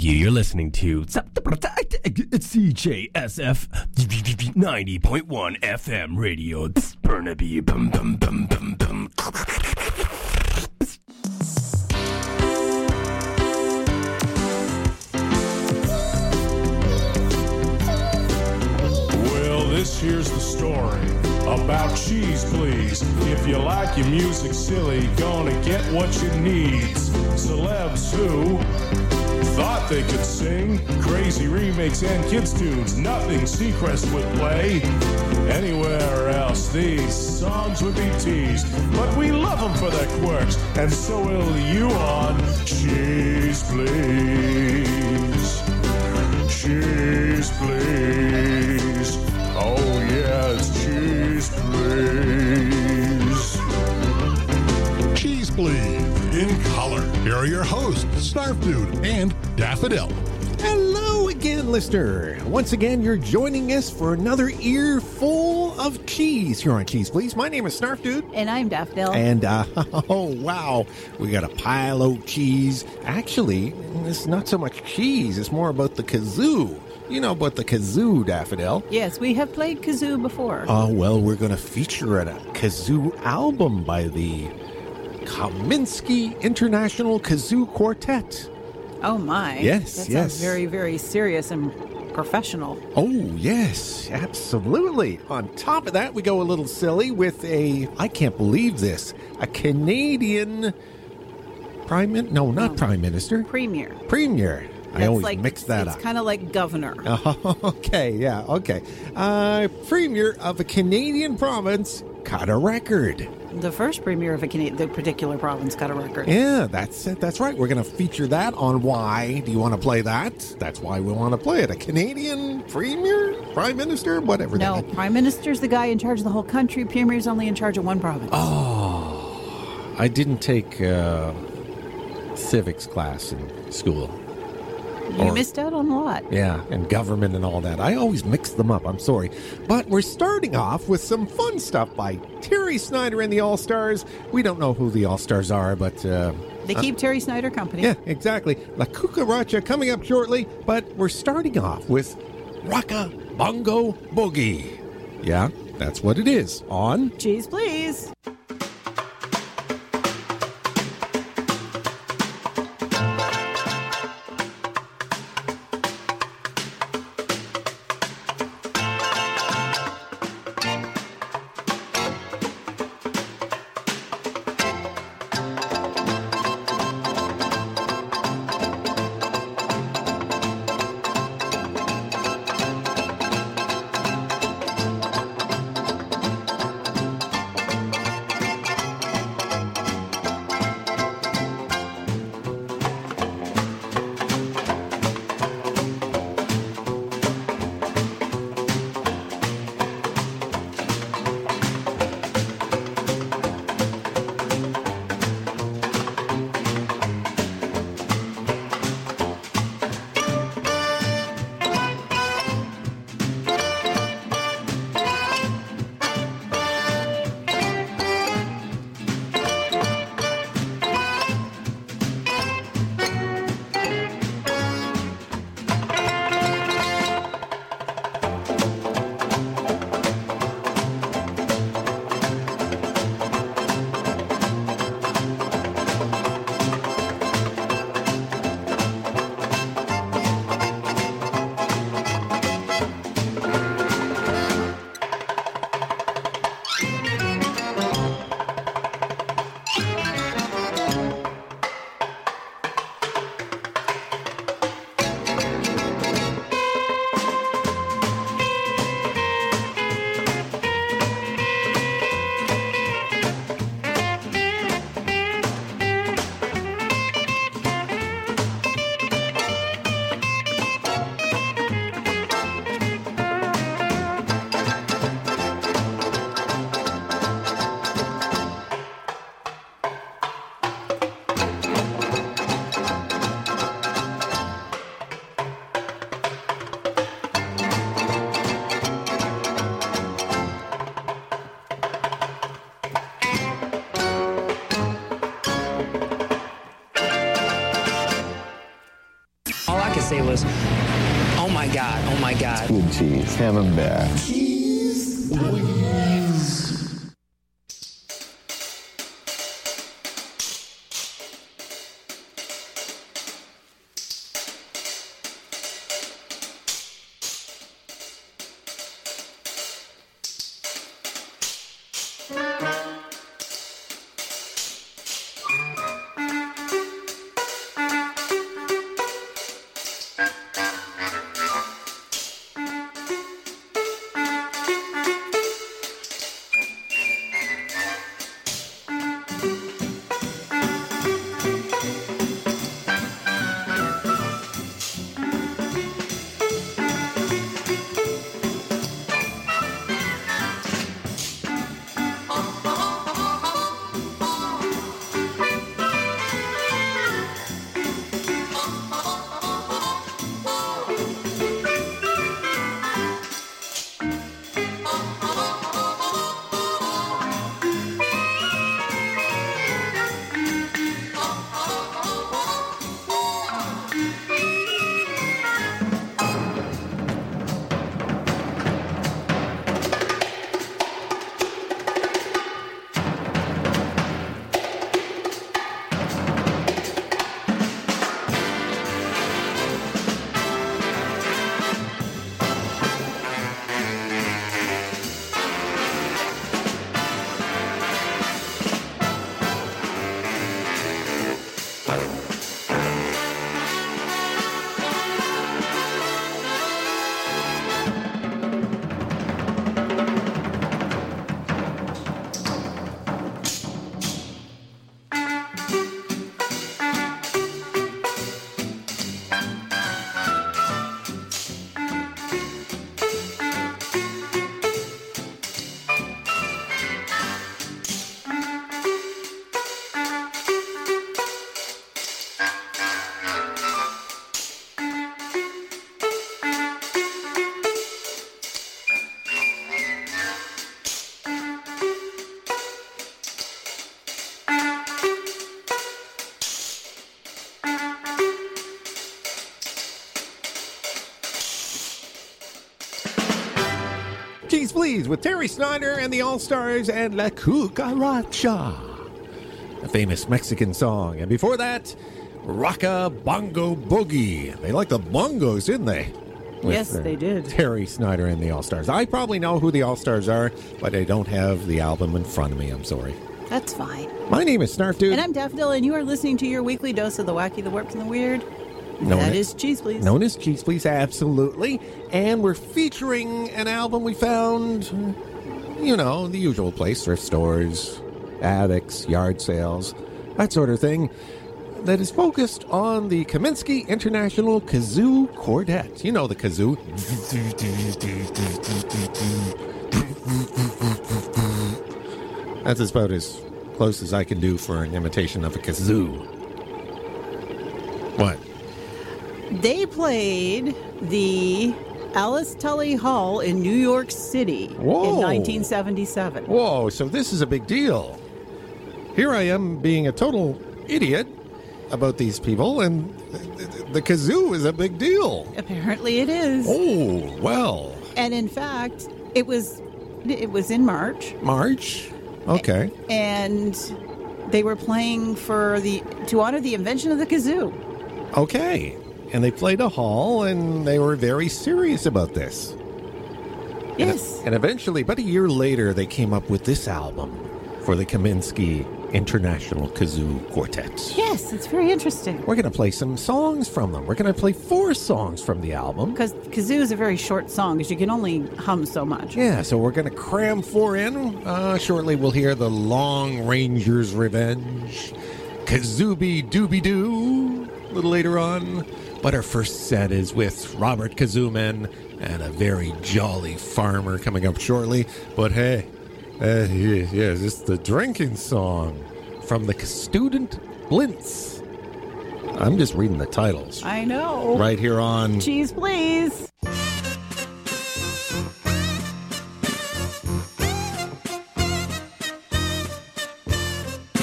You're listening to CJSF 90.1 FM radio. Burnaby. Bum, bum, bum, bum, bum. Well, this here's the story about Cheese Please. If you like your music silly, gonna get what you need. Celebs who thought they could sing crazy remakes and kids tunes, nothing Seacrest would play anywhere else. These songs would be teased, but we love them for their quirks, and so will you on Cheese Please. Cheese Please. Oh yeah, it's Cheese Please. Cheese Please. In color. Here are your hosts, Snarf Dude and Daffodil. Hello again, listener. Once again, you're joining us for another earful of cheese here on Cheese Please. My name is Snarf Dude. And I'm Daffodil. And, oh, wow, we got a pile of cheese. Actually, it's not so much cheese. It's more about the kazoo. You know about the kazoo, Daffodil. Yes, we have played kazoo before. Oh, well, we're going to feature a kazoo album by the Kaminsky International Kazoo Quartet. Oh, my. Yes, that yes. sounds very, very serious and professional. Oh, yes, absolutely. On top of that, we go a little silly with I can't believe this, a Canadian Prime Minister. Premier. I always mix that up. It's kind of like governor. Oh, okay, yeah, okay. Premier of a Canadian province got a record. The first premier of the particular province got a record. Yeah, that's it. That's right. We're going to feature that on Why. Do you want to play that? That's why we want to play it. A Canadian premier, prime minister, whatever. No, prime minister's the guy in charge of the whole country. Premier's only in charge of one province. Oh, I didn't take civics class in school. You missed out on a lot. Yeah, and government and all that. I always mix them up. I'm sorry. But we're starting off with some fun stuff by Terry Snyder and the All-Stars. We don't know who the All-Stars are, but they keep Terry Snyder company. Yeah, exactly. La Cucaracha coming up shortly, but we're starting off with Rocka Bongo Boogie. Yeah, that's what it is on Cheese Please. to say was, oh my God, oh my God. Good cheese, camembert. Cheese Please with Terry Snyder and the All-Stars and La Cucaracha, a famous Mexican song. And before that, Rocka Bongo Boogie. They like the bongos, didn't they? Yes, they did. Terry Snyder and the All-Stars. I probably know who the All-Stars are, but I don't have the album in front of me. I'm sorry. That's fine. My name is Snarf Dude. And I'm Daffodil, and you are listening to your weekly dose of the wacky, the warped, and the weird. That is Cheese Please. Known as Cheese Please, absolutely. And we're featuring an album we found, you know, the usual place, thrift stores, attics, yard sales, that sort of thing, that is focused on the Kaminsky International Kazoo Quartet. You know the kazoo. That's about as close as I can do for an imitation of a kazoo. What? They played the Alice Tully Hall in New York City in 1977. Whoa, so this is a big deal. Here I am being a total idiot about these people, and the kazoo is a big deal. Apparently it is. Oh, well. And in fact, it was in March. March? Okay. And they were playing to honor the invention of the kazoo. Okay. And they played a hall, and they were very serious about this. Yes. And eventually, about a year later, they came up with this album for the Kaminsky International Kazoo Quartet. Yes, it's very interesting. We're going to play some songs from them. We're going to play 4 songs from the album. Because kazoo is a very short song, because you can only hum so much. Yeah, so we're going to cram 4 in. Shortly, we'll hear The Long Ranger's Revenge, Kazooby Dooby Doo, a little later on. But our first set is with Robert Kazooman and a very jolly farmer coming up shortly. But hey, yes, it's the drinking song from the Student Blintz. I'm just reading the titles. I know. Right here on Cheese Please.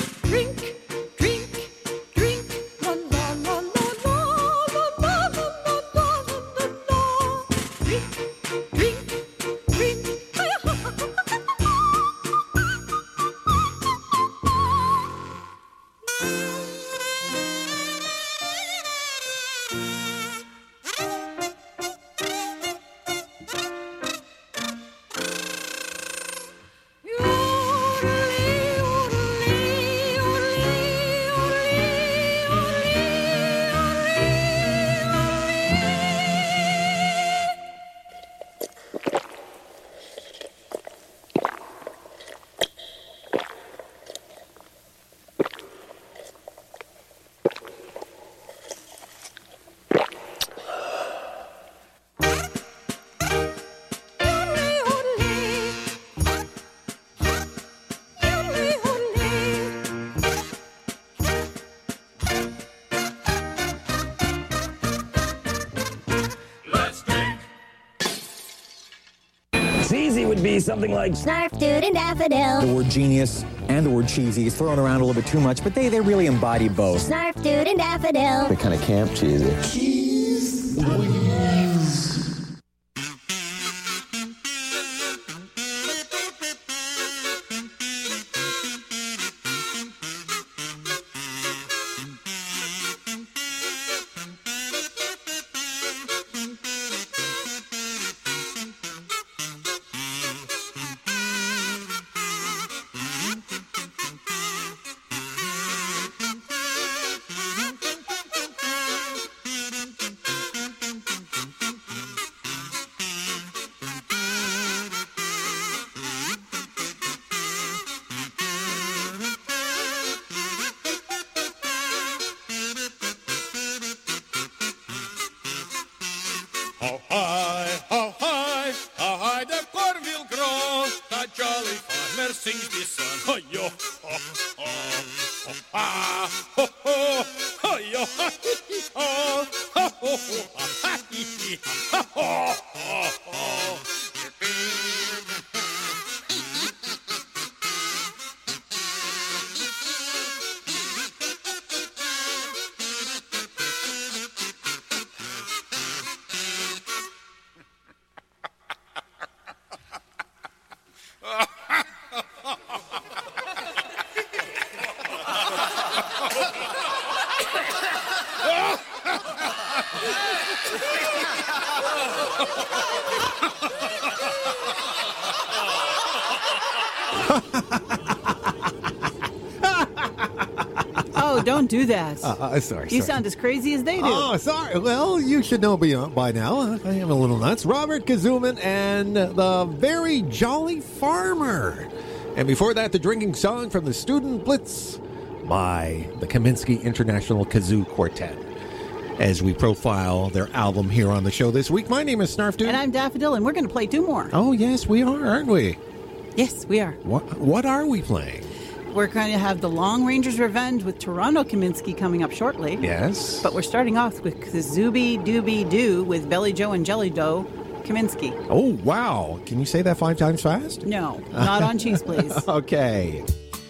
Drink, drink, drink, la la la la la la la la would be something like Snarf Dude and Daffodil. The word genius and the word cheesy is thrown around a little bit too much, but they really embody both. Snarf Dude and Daffodil. They're kind of camp cheesy. Cheese. Oh, don't do that. Sorry. You sound as crazy as they do. Oh, sorry. Well, you should know by now. I am a little nuts. Robert Kazuman and the Very Jolly Farmer. And before that, the drinking song from the Student Blitz by the Kaminsky International Kazoo Quartet. As we profile their album here on the show this week, my name is Snarf Dude. And I'm Daffodil, and we're going to play two more. Oh, yes, we are, aren't we? Yes, we are. What are we playing? We're going to have The Long Ranger's Revenge with Toronto Kaminsky coming up shortly. Yes. But we're starting off with Kazooby Dooby Doo with Belly Joe and Jelly Dough Kaminsky. Oh, wow. Can you say that 5 times fast? No, not on Cheese Please. Okay.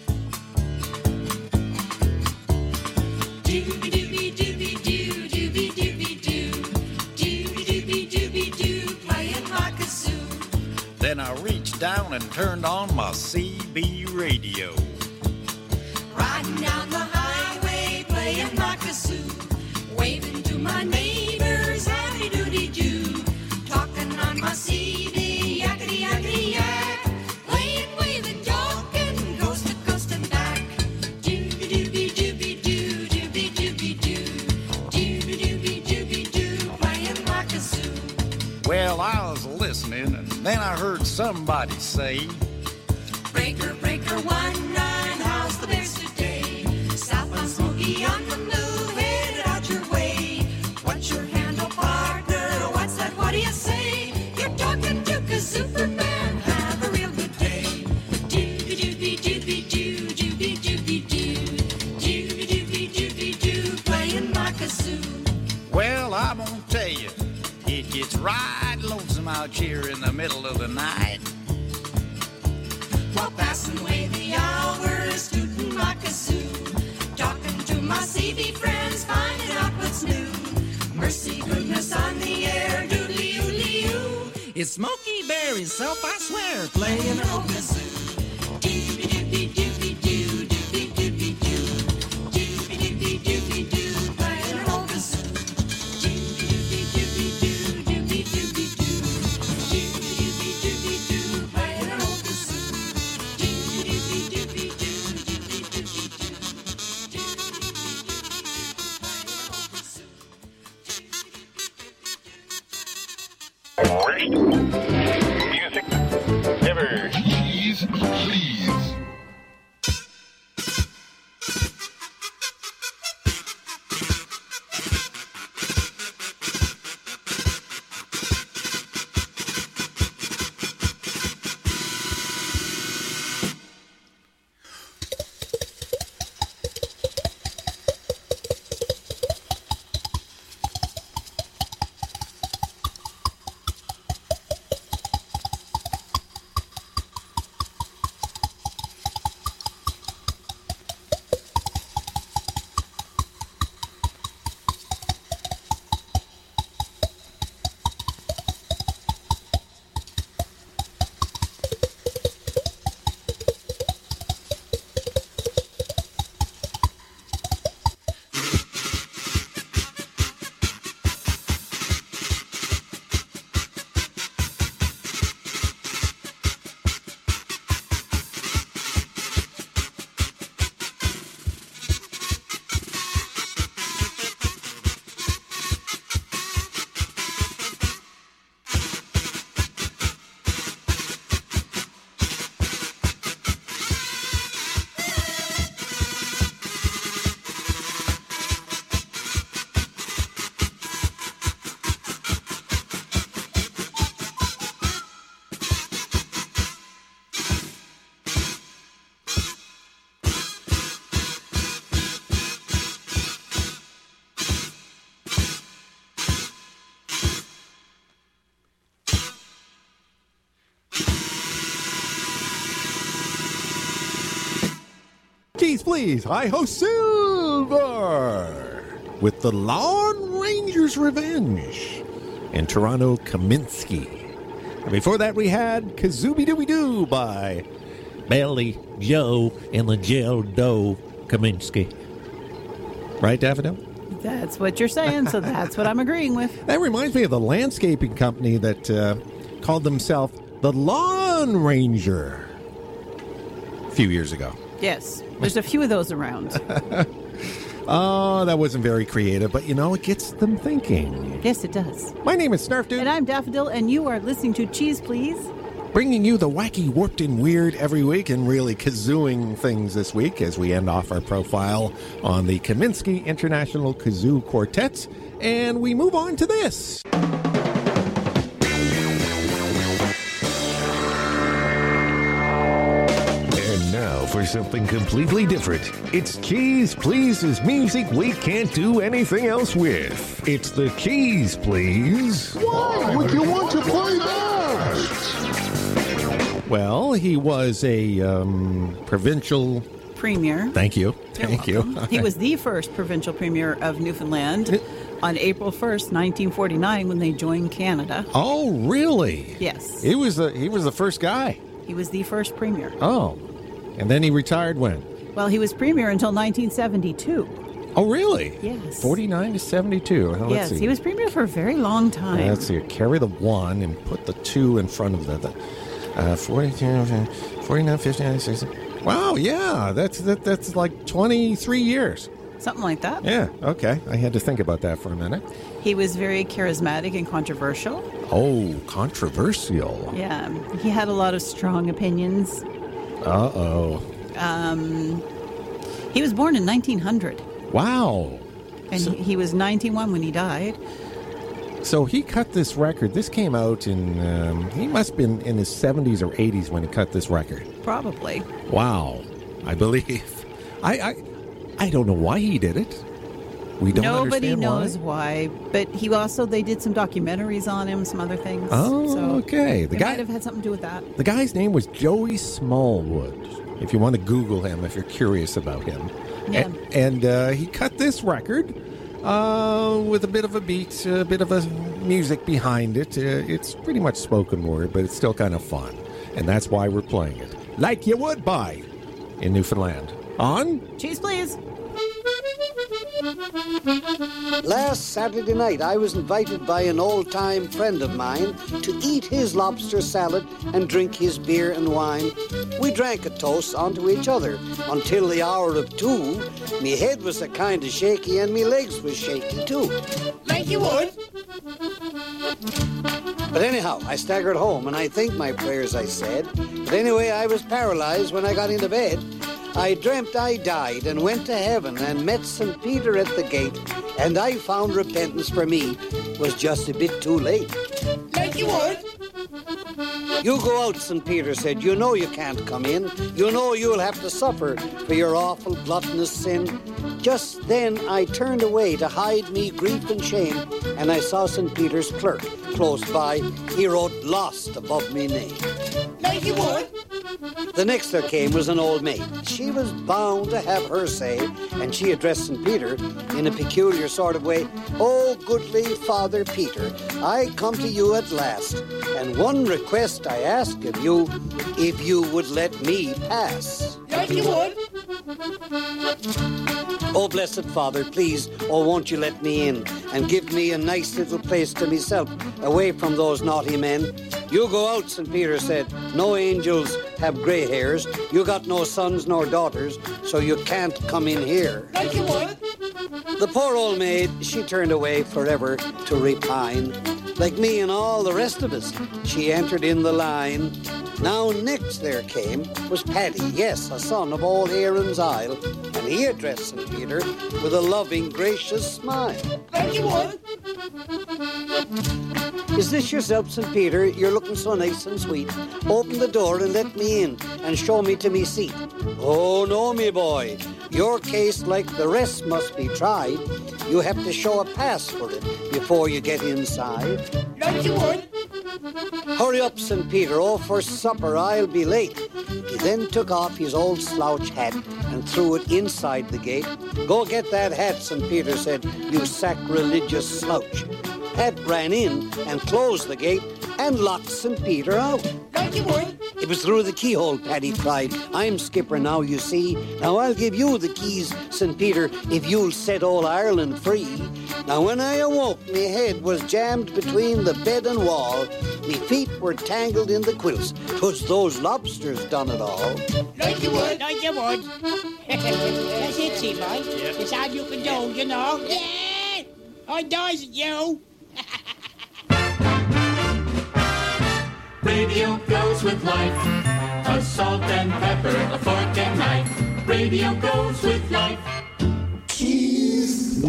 Dooby dooby dooby doo, dooby dooby doo, dooby dooby dooby doo, playing my kazoo. Then I reached down and turned on my CB radio. Riding down the highway, playing my kazoo, waving to my neighbors, howdy doody doo, talking on my CB, yakety yakety yak, playing, waving, talking, coast to coast and back. Dooby dooby dooby doo, dooby dooby doo, dooby dooby dooby doo, playing my kazoo. Well, I was listening, and then I heard somebody say, Breaker, breaker, 1-9, how's the bears today? South on Smoky on the move, headed out your way. What's your handle, partner? What's that? What do you say? You're talking to Superman. Have a real good day. Dooby dooby dooby doo, dooby dooby doo, dooby dooby dooby doo, playing my kazoo. well, I'm gonna tell you, it gets right lonesome out here in the middle of the night. While passing away the hours, tooting my kazoo, talking to my CB friends, finding out what's new. Mercy goodness on the air, doodly oodly oo. It's Smokey Bear himself, I swear, playing an old kazoo. Dooby dooby dooby doo, dooby dooby doo, dooby dooby dooby doo, playing an old kazoo. Dooby dooby dooby doo, dooby dooby doo, dooby dooby dooby doo, playing an old kazoo. Great music ever. Cheese, please. Keys, please. Hi-ho, Silver! With the Lone Ranger's Revenge and Toronto Kaminsky. And before that, we had Kazooby Dooby Doo by Belly Joe and the Joe Doe Kaminsky. Right, Daffodil? That's what you're saying, so that's what I'm agreeing with. That reminds me of the landscaping company that called themselves the Lawn Ranger a few years ago. Yes, there's a few of those around. Oh, that wasn't very creative, but it gets them thinking. Yes, it does. My name is Snarf Dude. And I'm Daffodil, and you are listening to Cheese Please. Bringing you the wacky, warped, and weird every week, and really kazooing things this week as we end off our profile on the Kaminsky International Kazoo Quartet. And we move on to this. And now for something completely different. It's Keys Please's music we can't do anything else with. It's the Keys Please. Why would you want to play that? Well, he was a provincial Premier. Thank you. Thank you. He was the first provincial premier of Newfoundland on April 1st, 1949, when they joined Canada. Oh, really? Yes. He was the first guy. He was the first premier. Oh. And then he retired when? Well, he was premier until 1972. Oh, really? Yes. 49 to 72. Well, yes, he was premier for a very long time. Let's see. Carry the 1 and put the 2 in front of the 42, 49, 59, 60. Wow, yeah. That's like 23 years. Something like that. Yeah, okay. I had to think about that for a minute. He was very charismatic and controversial. Oh, controversial. Yeah. He had a lot of strong opinions. Uh-oh. He was born in 1900. Wow. And he was 91 when he died. So he cut this record. This came out in, he must have been in his 70s or 80s when he cut this record. Probably. Wow. I believe. I don't know why he did it. We don't Nobody understand knows why. But they did some documentaries on him, some other things. Oh, so okay. The guy might have had something to do with that. The guy's name was Joey Smallwood. If you want to Google him, if you're curious about him. Yeah. And he cut this record with a bit of a beat, a bit of a music behind it. It's pretty much spoken word, but it's still kind of fun. And that's why we're playing it. Like You Would Buy in Newfoundland. On Cheese Please. Last Saturday night, I was invited by an old-time friend of mine to eat his lobster salad and drink his beer and wine. We drank a toast onto each other until the hour of 2. Me head was a kind of shaky and me legs was shaky too. Like you would. But anyhow, I staggered home and I think my prayers, I said. But anyway, I was paralyzed when I got into bed. I dreamt I died and went to heaven and met St. Peter at the gate, and I found repentance for me was just a bit too late. Like you would. You go out, St. Peter said. You know you can't come in. You know you'll have to suffer for your awful gluttonous sin. Just then I turned away to hide me grief and shame, and I saw St. Peter's clerk close by. He wrote lost above me name. Like you would. The next there came was an old maid. She was bound to have her say, and she addressed St. Peter in a peculiar sort of way. Oh, goodly Father Peter, I come to you at last, and one request I ask of you, if you would let me pass. Like you would. Oh, blessed Father, please, oh, won't you let me in and give me a nice little place to myself, away from those naughty men. You go out, St. Peter said. No angels have gray hairs. You got no sons nor daughters, so you can't come in here. Like you would. The poor old maid, she turned away forever to repine. Like me and all the rest of us, she entered in the line. Now next there came was Paddy, yes, a son of old Aaron's Isle, and he addressed St. Peter with a loving, gracious smile. Like you would. Is this yourself, St. Peter? You're looking so nice and sweet. Open the door and let me in and show me to me seat. Oh, no, me boy. Your case, like the rest, must be tried. You have to show a pass for it before you get inside. Like you would. Hurry up, St. Peter. Oh, for supper I'll be late. He then took off his old slouch hat and threw it inside the gate. Go get that hat, St. Peter said, you sacrilegious slouch. Pat ran in and closed the gate and locked St. Peter out. Like you would. It was through the keyhole, Paddy cried. I'm skipper now, you see. Now I'll give you the keys, St. Peter, if you'll set all Ireland free. Now when I awoke, me head was jammed between the bed and wall. Me feet were tangled in the quilts. 'Twas those lobsters done it all. Like you would. Like you would. That's it, see, boy. It's all you can do, you know. Yeah! I does it, you. Radio goes with life. A salt and pepper, a fork and knife. Radio goes with life. Cheese.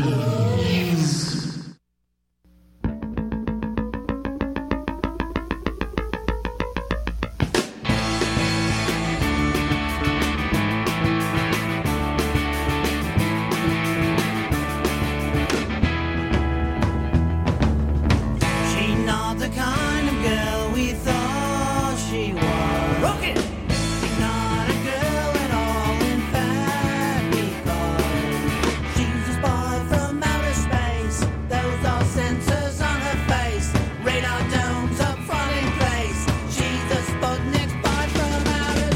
She's not the kind of girl we thought she was. Rocket! She's not a girl at all, in fact, because she's a spy from outer space. Those are sensors on her face, radar domes up front in place. She's a Sputnik spy from outer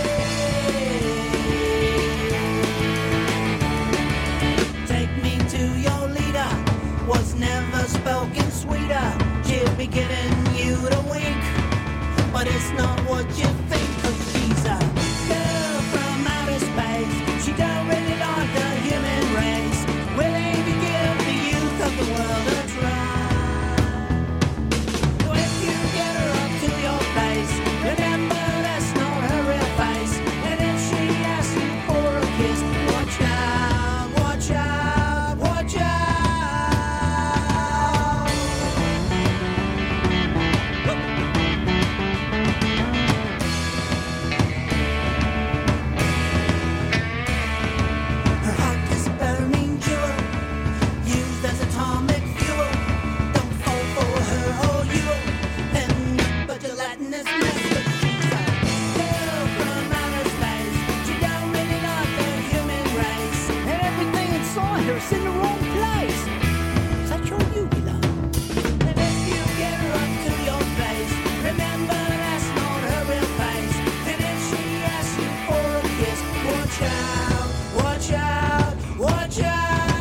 space. Take me to your leader, was never spoken sweeter. She'll be getting you to wink, but it's not what you think, 'cause she's a girl from outer space. She don't really like the human race, willing to give the youth of the world a try. So if you get her up to your place, remember that's not her real face. And if she asks you for a kiss, watch out, watch out, watch out. Her heart is a burning jewel, used as atomic fuel. Don't fall for her or you'll end but gelatinous mess. But she's a girl from outer space. She don't really like the human race, and everything inside her's in the wrong place. Such your you belong. And if you get her up to your place, remember that's not her real face. And if she asks you for a kiss, watch out, watch out, watch out.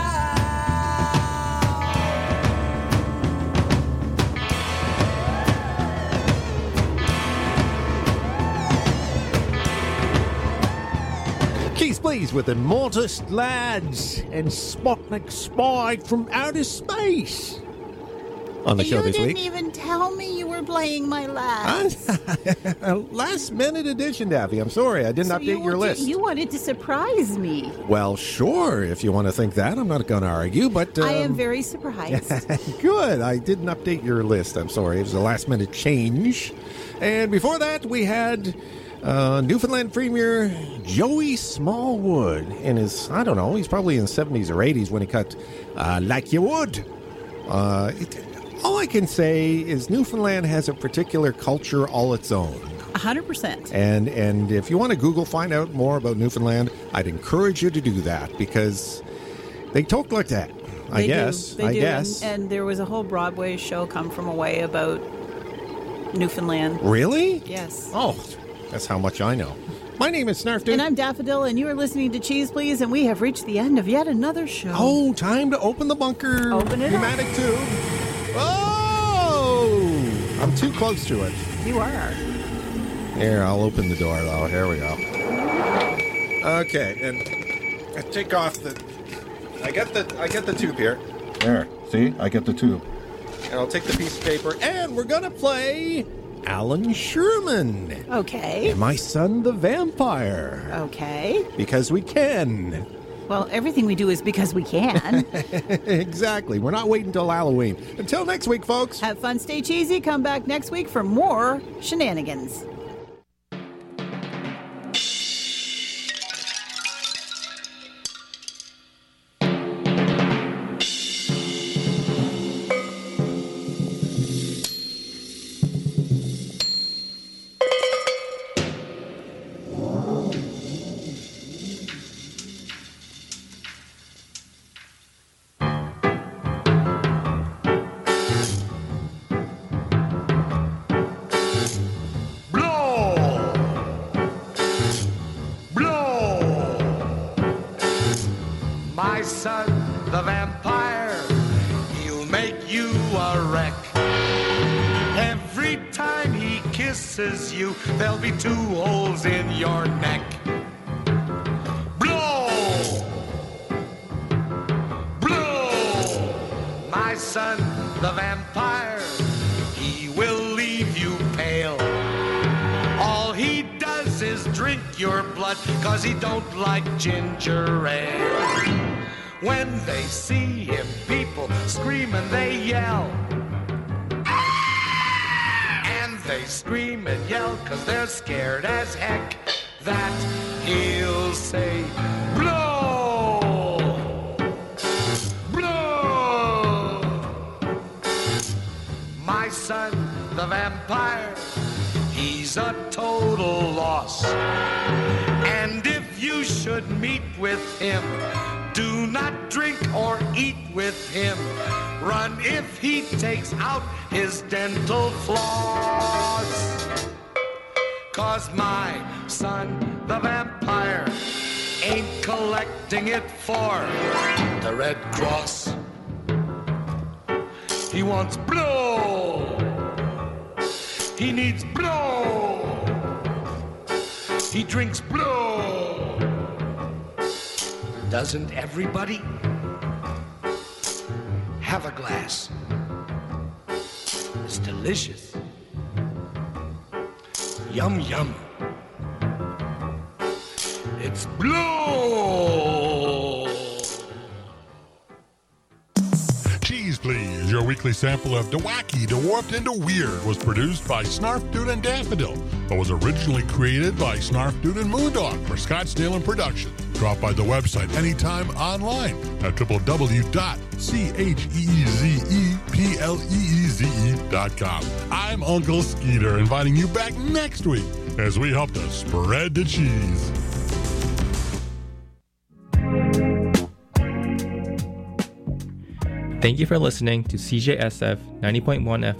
Keys Please with the Mortis Lads and Sputnik Spy from Outer Space. On the show You this didn't week. even tell me you were playing my last. A last minute edition, Daffy. I'm sorry, I didn't update your list. You wanted to surprise me. Well, sure, if you want to think that. I'm not going to argue, but... I am very surprised. Good. I didn't update your list. I'm sorry. It was a last minute change. And before that, we had Newfoundland Premier Joey Smallwood in his, I don't know, he's probably in his 70s or 80s when he cut Like You Would. All I can say is Newfoundland has a particular culture all its own. 100%. And if you want to Google, find out more about Newfoundland, I'd encourage you to do that because they talk like that. I guess. They do. And there was a whole Broadway show come from away about Newfoundland. Really? Yes. Oh, that's how much I know. My name is Snarf Dude. And I'm Daffodil, and you are listening to Cheese Please, and we have reached the end of yet another show. Oh, time to open the bunker. Open it pneumatic tube. Oh! I'm too close to it. You are. Here, I'll open the door, though. Here we go. Okay, and I take off the... I get the tube here. There. See? I get the tube. And I'll take the piece of paper, and we're going to play Alan Sherman. Okay. And My Son the Vampire. Okay. Because we can. Well, everything we do is because we can. Exactly. We're not waiting until Halloween. Until next week, folks. Have fun, stay cheesy. Come back next week for more shenanigans. kisses you, there'll be 2 holes in your neck. Blow! Blow! My son, the vampire, he will leave you pale. All he does is drink your blood, 'cause he don't like ginger ale. When they see him, people scream and they yell. And they scream and yell 'cause they're scared as heck that he'll say, blow! Blow! My son, the vampire, he's a total loss. And if you should meet with him, do not drink or eat with him. Run if he takes out his dental floss. 'Cause my son, the vampire, ain't collecting it for the Red Cross. He wants blow. He needs blow. He drinks blow. Doesn't everybody? Have a glass. It's delicious. Yum, yum. It's blow. Cheese Please, your weekly sample of Wacky, Dwarfed into Weird, was produced by Snarf Dude and Daffodil, but was originally created by Snarf Dude and Moondog for Scottsdale and Production. Drop by the website anytime online at www.cheezepleeze.com. I'm Uncle Skeeter, inviting you back next week as we help to spread the cheese. Thank you for listening to CJSF 90.1